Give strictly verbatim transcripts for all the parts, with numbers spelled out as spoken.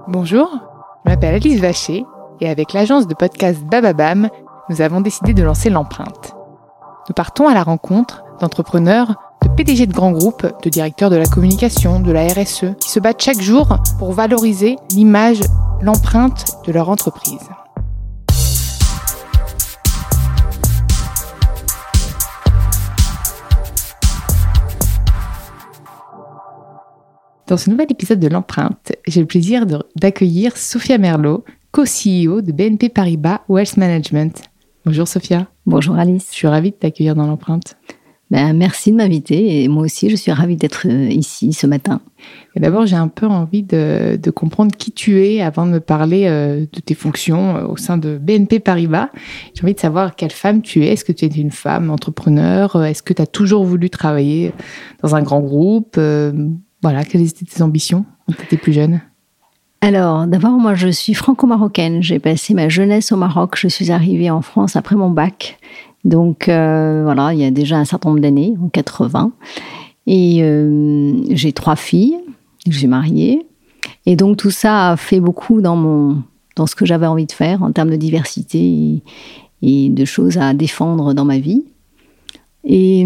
Bonjour, je m'appelle Alice Vacher et avec l'agence de podcast Bababam, nous avons décidé de lancer l'empreinte. Nous partons à la rencontre d'entrepreneurs, de P D G de grands groupes, de directeurs de la communication, de la R S E, qui se battent chaque jour pour valoriser l'image, l'empreinte de leur entreprise. Dans ce nouvel épisode de l'empreinte, j'ai le plaisir de, d'accueillir Sophia Merlot, co-C E O de B N P Paribas Wealth Management. Bonjour Sophia. Bonjour Alice. Je suis ravie de t'accueillir dans l'empreinte. Ben, merci de m'inviter et moi aussi je suis ravie d'être ici ce matin. Et d'abord j'ai un peu envie de, de comprendre qui tu es avant de me parler euh, de tes fonctions euh, au sein de B N P Paribas. J'ai envie de savoir quelle femme tu es. Est-ce que tu es une femme entrepreneur? Est-ce que tu as toujours voulu travailler dans un grand groupe? euh, Voilà, quelles étaient tes ambitions quand tu étais plus jeune? Alors, d'abord, moi, je suis franco-marocaine. J'ai passé ma jeunesse au Maroc. Je suis arrivée en France après mon bac. Donc, euh, voilà, il y a déjà un certain nombre d'années, en quatre-vingts. Et euh, j'ai trois filles. Je suis mariée. Et donc, tout ça a fait beaucoup dans, mon, dans ce que j'avais envie de faire en termes de diversité et, et de choses à défendre dans ma vie. Et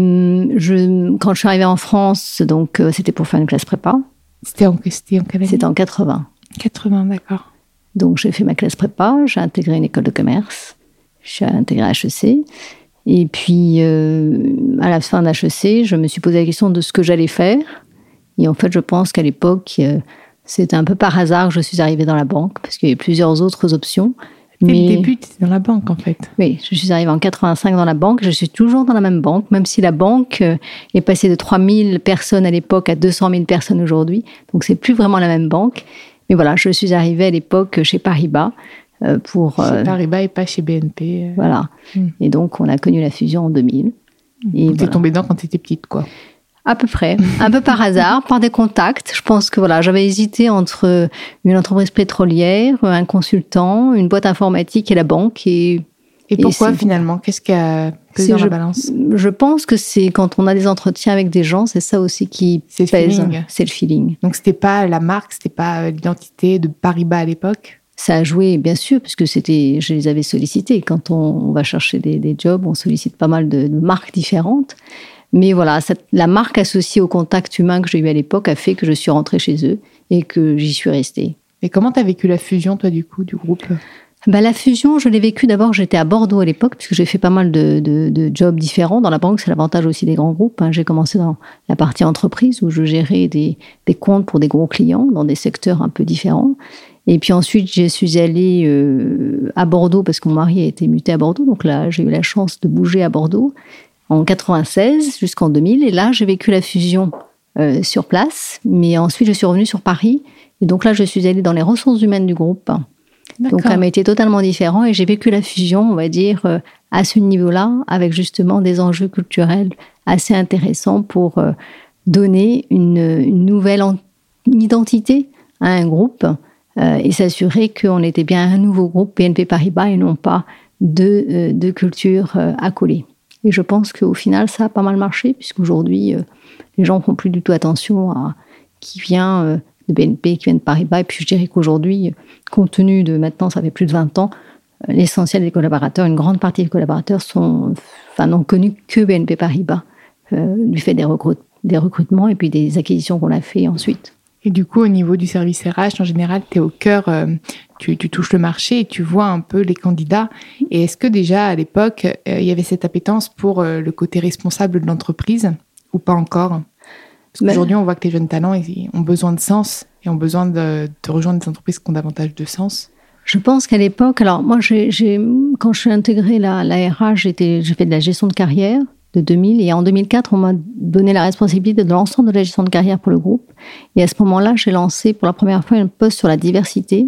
je, quand je suis arrivée en France, donc, euh, c'était pour faire une classe prépa. C'était en, c'était en quelle année? C'était en quatre-vingts. quatre-vingts, d'accord. Donc, j'ai fait ma classe prépa, j'ai intégré une école de commerce, j'ai intégré H E C. Et puis, euh, à la fin d'H E C, je me suis posé la question de ce que j'allais faire. Et en fait, je pense qu'à l'époque, euh, c'était un peu par hasard que je suis arrivée dans la banque, parce qu'il y avait plusieurs autres options. Dès Mais... le début, tu étais dans la banque, en fait. Oui, je suis arrivée en quatre-vingt-cinq dans la banque. Je suis toujours dans la même banque, même si la banque est passée de trois mille personnes à l'époque à deux cent mille personnes aujourd'hui. Donc, c'est plus vraiment la même banque. Mais voilà, je suis arrivée à l'époque chez Paribas euh, pour... Chez euh, Paribas et pas chez B N P. Euh... Voilà. Mm. Et donc, on a connu la fusion en deux mille. Mm. Et donc, voilà. T'es tombée dedans quand t'étais petite, quoi. À peu près, un peu par hasard, par des contacts. Je pense que voilà, j'avais hésité entre une entreprise pétrolière, un consultant, une boîte informatique et la banque. Et, et pourquoi et finalement? Qu'est-ce qui a pesé dans je, la balance? Je pense que c'est quand on a des entretiens avec des gens, c'est ça aussi qui c'est pèse. Le feeling. C'est le feeling. Donc c'était pas la marque, c'était pas l'identité de Paribas à l'époque? Ça a joué, bien sûr, puisque c'était, je les avais sollicités. Quand on, on va chercher des, des jobs, on sollicite pas mal de, de marques différentes. Mais voilà, cette, la marque associée au contact humain que j'ai eu à l'époque a fait que je suis rentrée chez eux et que j'y suis restée. Et comment tu as vécu la fusion, toi, du coup, du groupe? Ben, la fusion, je l'ai vécue d'abord, j'étais à Bordeaux à l'époque, puisque j'ai fait pas mal de, de, de jobs différents. Dans la banque, c'est l'avantage aussi des grands groupes. Hein. J'ai commencé dans la partie entreprise, où je gérais des, des comptes pour des gros clients, dans des secteurs un peu différents. Et puis ensuite, je suis allée euh, à Bordeaux, parce que mon mari a été muté à Bordeaux. Donc là, j'ai eu la chance de bouger à Bordeaux. En quatre-vingt-seize jusqu'en deux mille. Et là, j'ai vécu la fusion euh, sur place. Mais ensuite, je suis revenue sur Paris. Et donc là, je suis allée dans les ressources humaines du groupe. D'accord. Donc, un métier totalement différent. Et j'ai vécu la fusion, on va dire, euh, à ce niveau-là, avec justement des enjeux culturels assez intéressants pour euh, donner une, une nouvelle en- une identité à un groupe euh, et s'assurer qu'on était bien un nouveau groupe B N P Paribas et non pas deux, euh, deux cultures euh, accolées. Et je pense qu'au final, ça a pas mal marché, puisqu'aujourd'hui, euh, les gens ne font plus du tout attention à qui vient euh, de B N P, qui vient de Paribas. Et puis je dirais qu'aujourd'hui, compte tenu de maintenant, ça fait plus de vingt ans, euh, l'essentiel des collaborateurs, une grande partie des collaborateurs sont, enfin, n'ont connu que B N P Paribas, euh, du fait des, recrut- des recrutements et puis des acquisitions qu'on a fait ensuite. Et du coup, au niveau du service R H, en général, tu es au cœur, euh, tu, tu touches le marché et tu vois un peu les candidats. Et est-ce que déjà, à l'époque, il euh, y avait cette appétence pour euh, le côté responsable de l'entreprise ou pas encore? Parce qu'aujourd'hui, on voit que les jeunes talents ils ont besoin de sens et ont besoin de, de rejoindre des entreprises qui ont davantage de sens. Je pense qu'à l'époque, alors moi, j'ai, j'ai, quand je suis intégrée la, la R H, j'étais, j'ai fait de la gestion de carrière de deux mille. Et en deux mille quatre, on m'a donné la responsabilité de l'ensemble de la gestion de carrière pour le groupe. Et à ce moment-là, j'ai lancé pour la première fois un poste sur la diversité,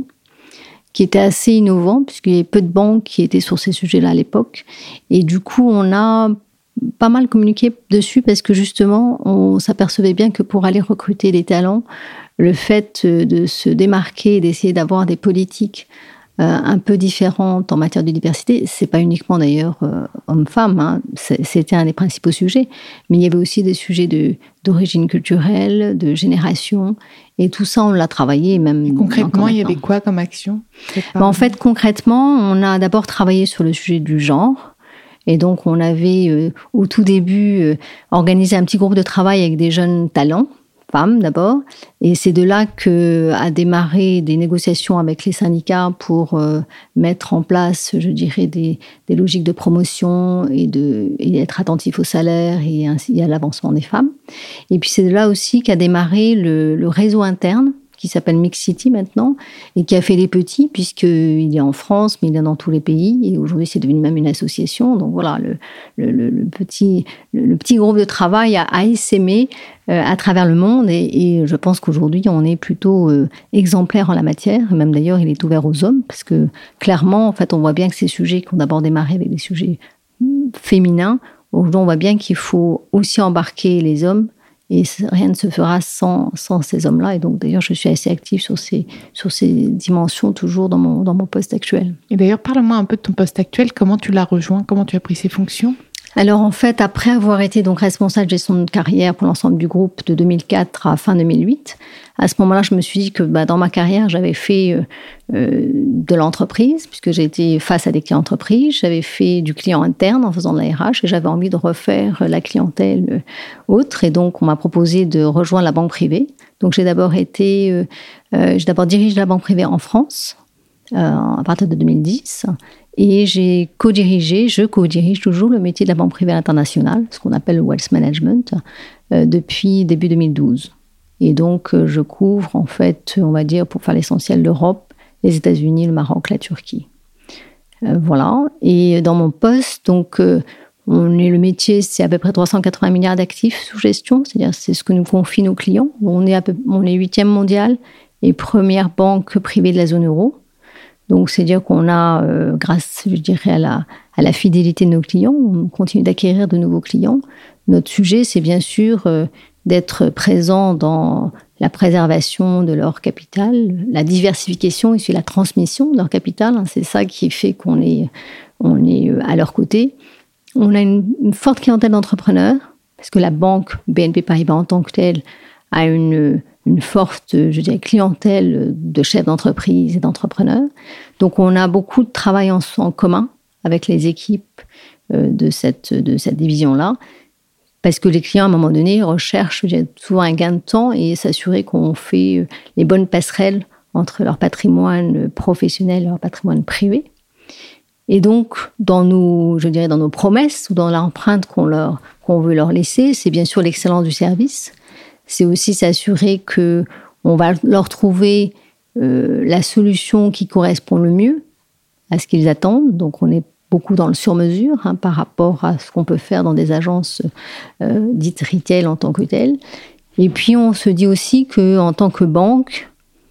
qui était assez innovant, puisqu'il y avait peu de banques qui étaient sur ces sujets-là à l'époque. Et du coup, on a pas mal communiqué dessus, parce que justement, on s'apercevait bien que pour aller recruter des talents, le fait de se démarquer et d'essayer d'avoir des politiques un peu différente en matière de diversité. C'est pas uniquement d'ailleurs euh, homme-femme, hein. C'était un des principaux sujets, mais il y avait aussi des sujets de, d'origine culturelle, de génération, et tout ça on l'a travaillé même. Et concrètement, il y avait quoi comme action? Ben, en fait, concrètement, on a d'abord travaillé sur le sujet du genre, et donc on avait euh, au tout début euh, organisé un petit groupe de travail avec des jeunes talents. Femmes d'abord, et c'est de là que a démarré des négociations avec les syndicats pour euh, mettre en place, je dirais, des, des logiques de promotion et de et être attentif au salaire et ainsi à l'avancement des femmes. Et puis c'est de là aussi qu'a démarré le, le réseau interne qui s'appelle Mix City maintenant, et qui a fait les petits, puisqu'il est en France, mais il est dans tous les pays, et aujourd'hui c'est devenu même une association. Donc voilà, le, le, le, le, petit, le, le petit groupe de travail a, a essaimé euh, à travers le monde, et, et je pense qu'aujourd'hui on est plutôt euh, exemplaire en la matière, même d'ailleurs il est ouvert aux hommes, parce que clairement, en fait, on voit bien que ces sujets qu'on a d'abord démarré avec des sujets féminins, aujourd'hui on voit bien qu'il faut aussi embarquer les hommes, et rien ne se fera sans, sans ces hommes-là. Et donc, d'ailleurs, je suis assez active sur ces, sur ces dimensions, toujours dans mon, dans mon poste actuel. Et d'ailleurs, parle-moi un peu de ton poste actuel. Comment tu l'as rejoint? Comment tu as pris ces fonctions? Alors, en fait, après avoir été donc responsable de gestion de carrière pour l'ensemble du groupe de deux mille quatre à fin deux mille huit, à ce moment-là, je me suis dit que bah, dans ma carrière, j'avais fait euh, euh, de l'entreprise, puisque j'ai été face à des clients entreprises. J'avais fait du client interne en faisant de la R H, et j'avais envie de refaire la clientèle euh, autre. Et donc, on m'a proposé de rejoindre la banque privée. Donc, j'ai d'abord été, euh, euh, j'ai d'abord dirigé la banque privée en France euh, à partir de deux mille dix. Et j'ai co-dirigé, je co-dirige toujours le métier de la banque privée internationale, ce qu'on appelle le wealth management, euh, depuis début deux mille douze. Et donc, euh, je couvre, en fait, on va dire, pour faire l'essentiel, l'Europe, les États-Unis, le Maroc, la Turquie. Euh, voilà. Et dans mon poste, donc, euh, on est le métier, c'est à peu près trois cent quatre-vingts milliards d'actifs sous gestion, c'est-à-dire c'est ce que nous confient nos clients. On est, à peu, on est huitième mondial et première banque privée de la zone euro. Donc, c'est-à-dire qu'on a, euh, grâce, je dirais, à la, à la fidélité de nos clients, on continue d'acquérir de nouveaux clients. Notre sujet, c'est bien sûr euh, d'être présent dans la préservation de leur capital, la diversification et puis la transmission de leur capital. Hein, c'est ça qui fait qu'on est, on est à leur côté. On a une, une forte clientèle d'entrepreneurs, parce que la banque B N P Paribas en tant que telle a une... une forte, je dirais, clientèle de chefs d'entreprise et d'entrepreneurs. Donc, on a beaucoup de travail en, en commun avec les équipes euh, de cette, de cette division-là, parce que les clients, à un moment donné, recherchent, je dirais, souvent un gain de temps et s'assurer qu'on fait les bonnes passerelles entre leur patrimoine professionnel et leur patrimoine privé. Et donc, dans nos, je dirais, dans nos promesses ou dans l'empreinte qu'on, leur, qu'on veut leur laisser, c'est bien sûr l'excellence du service. C'est aussi s'assurer qu'on va leur trouver euh, la solution qui correspond le mieux à ce qu'ils attendent. Donc, on est beaucoup dans le sur-mesure hein, par rapport à ce qu'on peut faire dans des agences euh, dites retail en tant que telles. Et puis, on se dit aussi qu'en tant que banque,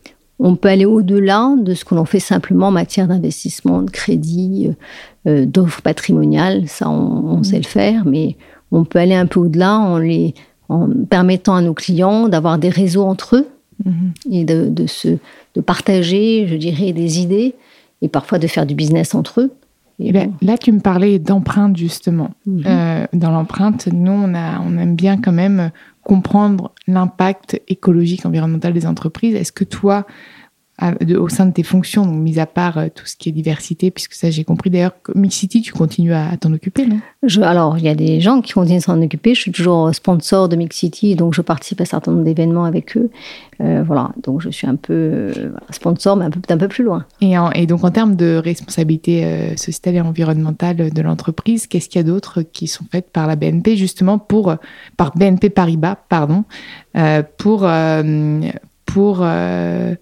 on peut aller au-delà de ce que l'on fait simplement en matière d'investissement, de crédit, euh, d'offres patrimoniales. Ça, on, on sait le faire, mais on peut aller un peu au-delà en les... en permettant à nos clients d'avoir des réseaux entre eux mmh. et de, de, se, de partager, je dirais, des idées et parfois de faire du business entre eux. Et là, là, tu me parlais d'empreinte, justement. Mmh. Euh, dans l'empreinte, nous, on, a, on aime bien quand même comprendre l'impact écologique, environnemental des entreprises. Est-ce que toi, à, de, au sein de tes fonctions, donc mis à part euh, tout ce qui est diversité, puisque ça, j'ai compris d'ailleurs, Mix City, tu continues à, à t'en occuper, non? je, Alors, il y a des gens qui continuent à s'en occuper. Je suis toujours sponsor de Mix City, donc je participe à un certain nombre d'événements avec eux. Euh, voilà, donc je suis un peu euh, sponsor, mais un peu, un peu plus loin. Et, en, et donc, en termes de responsabilité euh, sociétale et environnementale de l'entreprise, qu'est-ce qu'il y a d'autre qui sont faites par la B N P, justement, pour, par B N P Paribas, pardon, euh, pour... Euh, pour euh,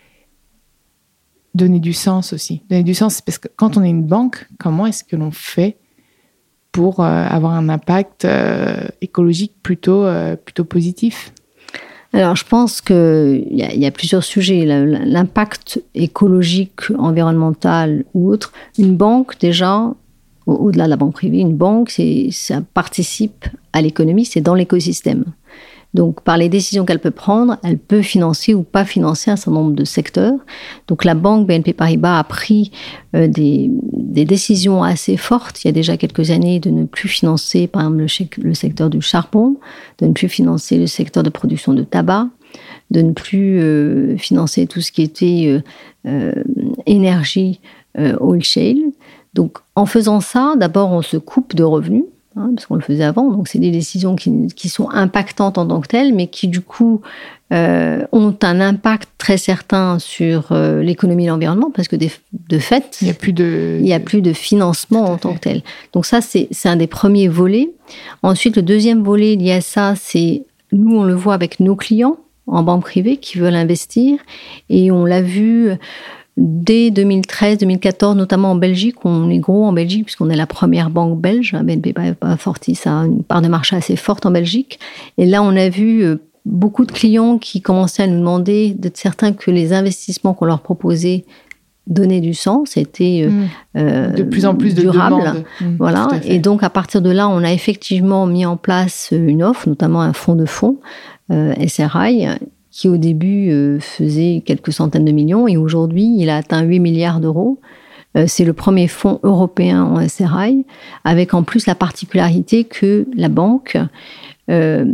donner du sens aussi. Donner du sens, parce que quand on est une banque, comment est-ce que l'on fait pour euh, avoir un impact euh, écologique plutôt, euh, plutôt positif? Alors, je pense qu'il y, y a plusieurs sujets. L'impact écologique, environnemental ou autre. Une banque, déjà, au- au-delà de la banque privée, une banque, c'est, ça participe à l'économie, c'est dans l'écosystème. Donc, par les décisions qu'elle peut prendre, elle peut financer ou pas financer un certain nombre de secteurs. Donc, la banque B N P Paribas a pris euh, des, des décisions assez fortes, il y a déjà quelques années, de ne plus financer, par exemple, le, le secteur du charbon, de ne plus financer le secteur de production de tabac, de ne plus euh, financer tout ce qui était euh, euh, énergie, euh, oil shale. Donc, en faisant ça, d'abord, on se coupe de revenus, hein, parce qu'on le faisait avant. Donc, c'est des décisions qui, qui sont impactantes en tant que telles, mais qui, du coup, euh, ont un impact très certain sur euh, l'économie et l'environnement, parce que des, de fait, il n'y a plus de, il y a plus de financement en tant que tel. Donc, ça, c'est, c'est un des premiers volets. Ensuite, le deuxième volet lié à ça, c'est, nous, on le voit avec nos clients en banque privée qui veulent investir. Et on l'a vu dès deux mille treize deux mille quatorze, notamment en Belgique. On est gros en Belgique puisqu'on est la première banque belge. B N P Paribas Fortis a une part de marché assez forte en Belgique. Et là, on a vu beaucoup de clients qui commençaient à nous demander, d'être certains que les investissements qu'on leur proposait donnaient du sens, étaient mmh. euh, de plus en plus durables. de demandes. Mmh, voilà. Et donc, à partir de là, on a effectivement mis en place une offre, notamment un fonds de fonds, euh, S R I, qui au début euh, faisait quelques centaines de millions, et aujourd'hui, il a atteint huit milliards d'euros. Euh, c'est le premier fonds européen en S R I, avec en plus la particularité que la banque euh,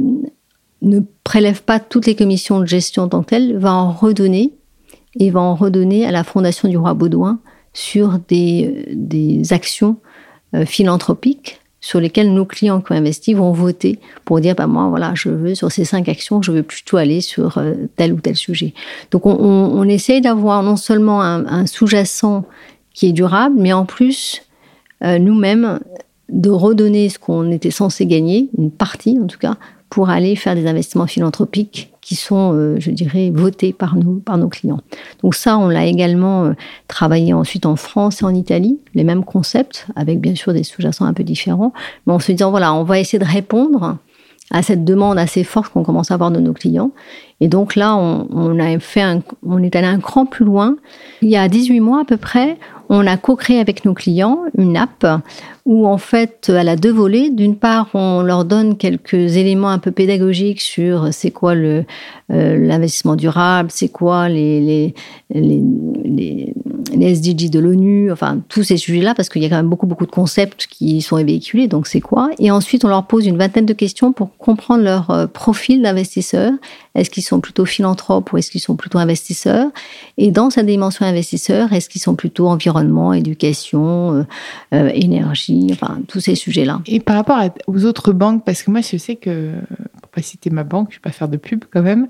ne prélève pas toutes les commissions de gestion en tant que telles, va en redonner, et va en redonner à la Fondation du Roi Baudouin sur des, des actions euh, philanthropiques sur lesquelles nos clients qui ont investi vont voter pour dire bah, « moi, voilà, je veux, sur ces cinq actions, je veux plutôt aller sur euh, tel ou tel sujet ». Donc, on, on, on essaye d'avoir non seulement un, un sous-jacent qui est durable, mais en plus, euh, nous-mêmes, de redonner ce qu'on était censé gagner, une partie en tout cas, pour aller faire des investissements philanthropiques qui sont, euh, je dirais, votés par nous, par nos clients. Donc ça, on l'a également euh, travaillé ensuite en France et en Italie, les mêmes concepts, avec bien sûr des sous-jacents un peu différents, mais en se disant, voilà, on va essayer de répondre à cette demande assez forte qu'on commence à avoir de nos clients. Et donc là, on, on, a fait un, on est allé un cran plus loin. Il y a dix-huit mois à peu près, on a co-créé avec nos clients une app où en fait, elle a deux volets. D'une part, on leur donne quelques éléments un peu pédagogiques sur c'est quoi le, euh, l'investissement durable, c'est quoi les, les, les, les, les S D G de l'ONU, enfin tous ces sujets-là, parce qu'il y a quand même beaucoup, beaucoup de concepts qui sont véhiculés, donc c'est quoi. Et ensuite, on leur pose une vingtaine de questions pour comprendre leur euh, profil d'investisseur. Est-ce qu'ils sont plutôt philanthropes ou est-ce qu'ils sont plutôt investisseurs? Et dans sa dimension investisseur, est-ce qu'ils sont plutôt environnement, éducation, euh, euh, énergie, enfin, tous ces sujets-là. Et par rapport à, aux autres banques, parce que moi, je sais que, pour pas citer ma banque, je ne vais pas faire de pub quand même,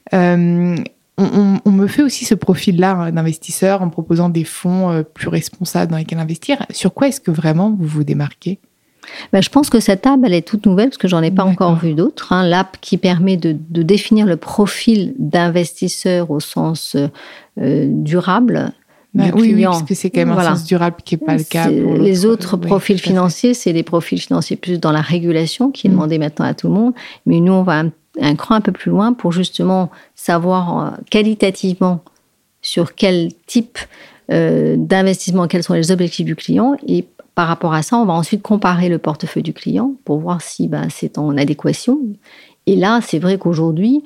euh, on, on, on me fait aussi ce profil-là hein, d'investisseur en proposant des fonds euh, plus responsables dans lesquels investir. Sur quoi est-ce que vraiment vous vous démarquez ? Ben, je pense que cette app, elle est toute nouvelle, parce que j'en ai pas D'accord. encore vu d'autres. Hein. L'app qui permet de, de définir le profil d'investisseur au sens euh, durable. Bah, oui, oui, parce que c'est quand même voilà. un sens durable qui n'est pas le cas. Pour les autres oui, profils financiers, c'est des profils financiers plus dans la régulation qui est mmh. demandée maintenant à tout le monde. Mais nous, on va un, un cran un peu plus loin pour justement savoir euh, qualitativement sur quel type euh, d'investissement, quels sont les objectifs du client. Et par rapport à ça, on va ensuite comparer le portefeuille du client pour voir si bah, c'est en adéquation. Et là, c'est vrai qu'aujourd'hui,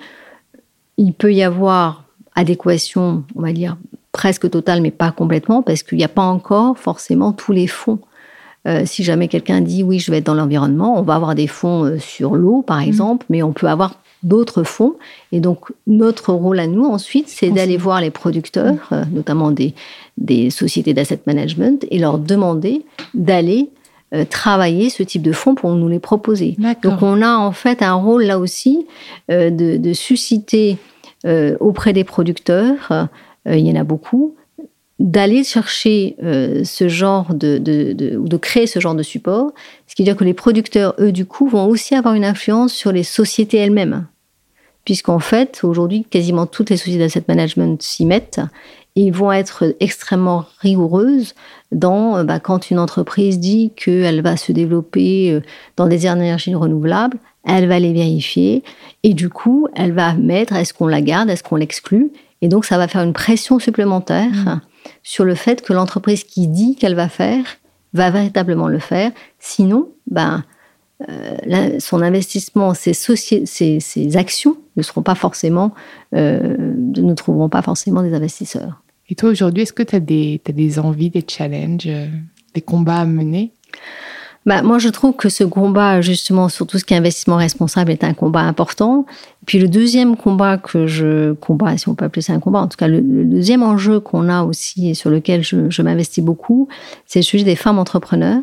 il peut y avoir adéquation, on va dire, presque totale, mais pas complètement, parce qu'il n'y a pas encore forcément tous les fonds. Euh, si jamais quelqu'un dit « oui, je vais être dans l'environnement », on va avoir des fonds euh, sur l'eau, par exemple, mmh. mais on peut avoir d'autres fonds. Et donc, notre rôle à nous, ensuite, c'est d'aller voir les producteurs, mmh. euh, notamment des, des sociétés d'asset management, et leur demander d'aller euh, travailler ce type de fonds pour nous les proposer. D'accord. Donc, on a en fait un rôle, là aussi, euh, de, de susciter euh, auprès des producteurs, euh, il y en a beaucoup, d'aller chercher euh, ce genre de, de, de, ou de créer ce genre de support, ce qui veut dire que les producteurs, eux, du coup, vont aussi avoir une influence sur les sociétés elles-mêmes. Puisqu'en fait, aujourd'hui, quasiment toutes les sociétés d'asset management s'y mettent, et ils vont être extrêmement rigoureuses dans, bah, quand une entreprise dit qu'elle va se développer dans des énergies renouvelables, elle va les vérifier, et du coup, elle va mettre, est-ce qu'on la garde, est-ce qu'on l'exclut? Et donc, ça va faire une pression supplémentaire mmh. sur le fait que l'entreprise qui dit qu'elle va faire, va véritablement le faire. Sinon, ben, euh, là, son investissement, ses, soci- ses, ses actions ne seront pas forcément, euh, ne trouveront pas forcément des investisseurs. Et toi, aujourd'hui, est-ce que tu as des, t'as des envies, des challenges, euh, des combats à mener ? Bah, moi, je trouve que ce combat, justement, sur tout ce qui est investissement responsable, est un combat important. Et puis, le deuxième combat que je... Combat, si on peut appeler ça un combat, en tout cas, le, le deuxième enjeu qu'on a aussi et sur lequel je, je m'investis beaucoup, c'est le sujet des femmes entrepreneurs.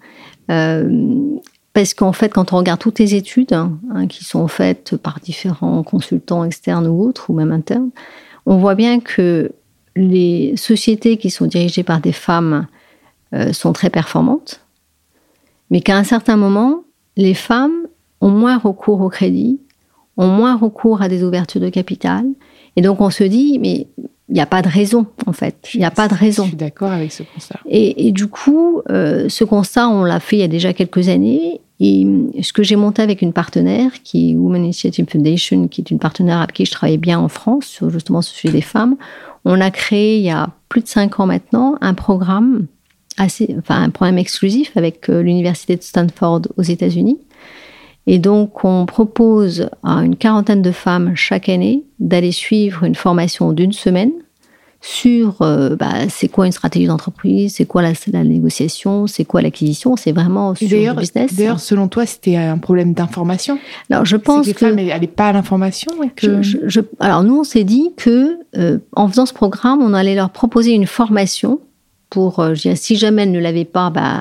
Euh, parce qu'en fait, quand on regarde toutes les études hein, qui sont faites par différents consultants externes ou autres, ou même internes, on voit bien que les sociétés qui sont dirigées par des femmes euh, sont très performantes, mais qu'à un certain moment, les femmes ont moins recours au crédit, ont moins recours à des ouvertures de capital. Et donc, on se dit, mais il n'y a pas de raison, en fait. Il n'y a pas de raison. Je suis d'accord avec ce constat. Et, et du coup, euh, ce constat, on l'a fait il y a déjà quelques années. Et ce que j'ai monté avec une partenaire, qui est Women Initiative Foundation, qui est une partenaire avec qui je travaille bien en France, sur justement ce sujet des femmes, on a créé, il y a plus de cinq ans maintenant, un programme Assez, enfin, un programme exclusif avec euh, l'université de Stanford aux États-Unis. Et donc, on propose à une quarantaine de femmes chaque année d'aller suivre une formation d'une semaine sur euh, bah, c'est quoi une stratégie d'entreprise, c'est quoi la, la négociation, c'est quoi l'acquisition, c'est vraiment sur le business. D'ailleurs, selon toi, c'était un problème d'information ? Alors, je pense c'est que... que... les femmes n'allaient pas à l'information et que... je, je, je... Alors, nous, on s'est dit que euh, en faisant ce programme, on allait leur proposer une formation pour, euh, je dirais, si jamais elles ne l'avaient pas, bah,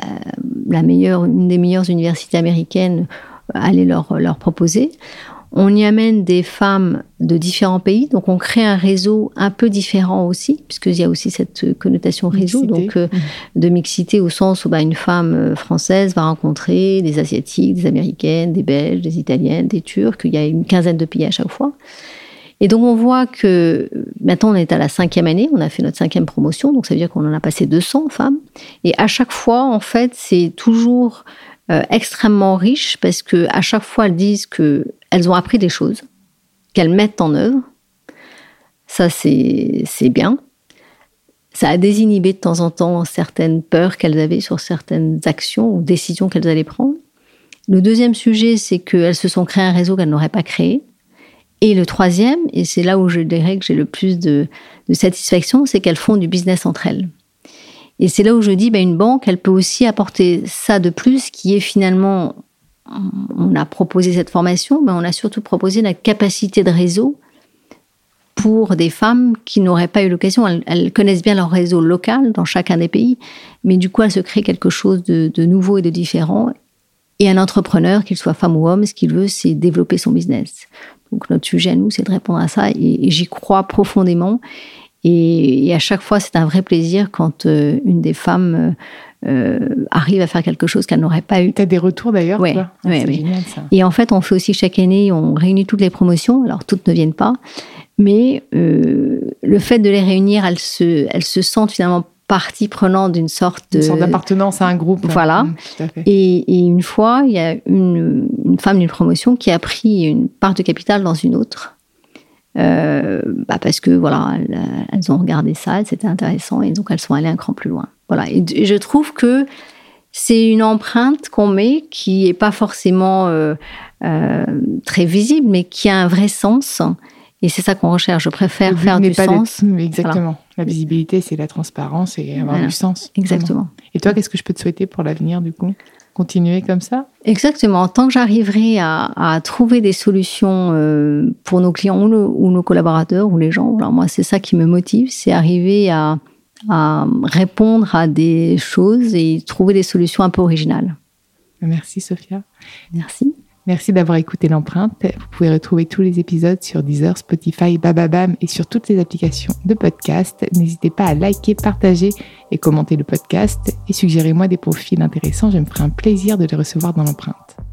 la meilleure, une des meilleures universités américaines euh, allait leur, leur proposer. On y amène des femmes de différents pays, donc on crée un réseau un peu différent aussi, puisqu'il y a aussi cette connotation réseau, mixité. donc euh, mmh. de mixité au sens où bah, une femme française va rencontrer des Asiatiques, des Américaines, des Belges, des Italiennes, des Turcs, il y a une quinzaine de pays à chaque fois. Et donc, on voit que maintenant, on est à la cinquième année, on a fait notre cinquième promotion, donc ça veut dire qu'on en a passé deux cents femmes. Et à chaque fois, en fait, c'est toujours euh, extrêmement riche parce qu'à chaque fois, elles disent qu'elles ont appris des choses, qu'elles mettent en œuvre. Ça, c'est, c'est bien. Ça a désinhibé de temps en temps certaines peurs qu'elles avaient sur certaines actions ou décisions qu'elles allaient prendre. Le deuxième sujet, c'est qu'elles se sont créé un réseau qu'elles n'auraient pas créé. Et le troisième, et c'est là où je dirais que j'ai le plus de, de satisfaction, c'est qu'elles font du business entre elles. Et c'est là où je dis, ben une banque, elle peut aussi apporter ça de plus, qui est finalement, on a proposé cette formation, mais on a surtout proposé la capacité de réseau pour des femmes qui n'auraient pas eu l'occasion. Elles, elles connaissent bien leur réseau local dans chacun des pays, mais du coup, elles se créent quelque chose de, de nouveau et de différent. Et un entrepreneur, qu'il soit femme ou homme, ce qu'il veut, c'est développer son business. Donc, notre sujet à nous, c'est de répondre à ça. Et, et j'y crois profondément. Et, et à chaque fois, c'est un vrai plaisir quand euh, une des femmes euh, arrive à faire quelque chose qu'elle n'aurait pas eu. Tu as des retours d'ailleurs, ouais, toi ah, ouais, c'est ouais. génial, ça. Et en fait, on fait aussi chaque année, on réunit toutes les promotions. Alors, toutes ne viennent pas. Mais euh, le fait de les réunir, elles se, elles se sentent finalement partie prenante d'une sorte de... Une sorte d'appartenance à un groupe. Voilà. Mmh, tout à fait. Et, et une fois, il y a une, une femme d'une promotion qui a pris une part de capital dans une autre. Euh, bah parce que, voilà, elles, elles ont regardé ça, c'était intéressant, et donc elles sont allées un cran plus loin. Voilà. Et, et je trouve que c'est une empreinte qu'on met qui n'est pas forcément euh, euh, très visible, mais qui a un vrai sens. Et c'est ça qu'on recherche. Je préfère faire du sens. Exactement. Voilà. La visibilité, c'est la transparence et avoir voilà. du sens. Exactement. Vraiment. Et toi, qu'est-ce que je peux te souhaiter pour l'avenir, du coup ? Continuer comme ça ? Exactement. Tant que j'arriverai à, à trouver des solutions euh, pour nos clients ou nos, ou nos collaborateurs ou les gens, alors moi, c'est ça qui me motive, c'est arriver à, à répondre à des choses et trouver des solutions un peu originales. Merci, Sophia. Merci. Merci d'avoir écouté l'empreinte. Vous pouvez retrouver tous les épisodes sur Deezer, Spotify, Bababam et sur toutes les applications de podcast. N'hésitez pas à liker, partager et commenter le podcast et suggérez-moi des profils intéressants. Je me ferai un plaisir de les recevoir dans l'empreinte.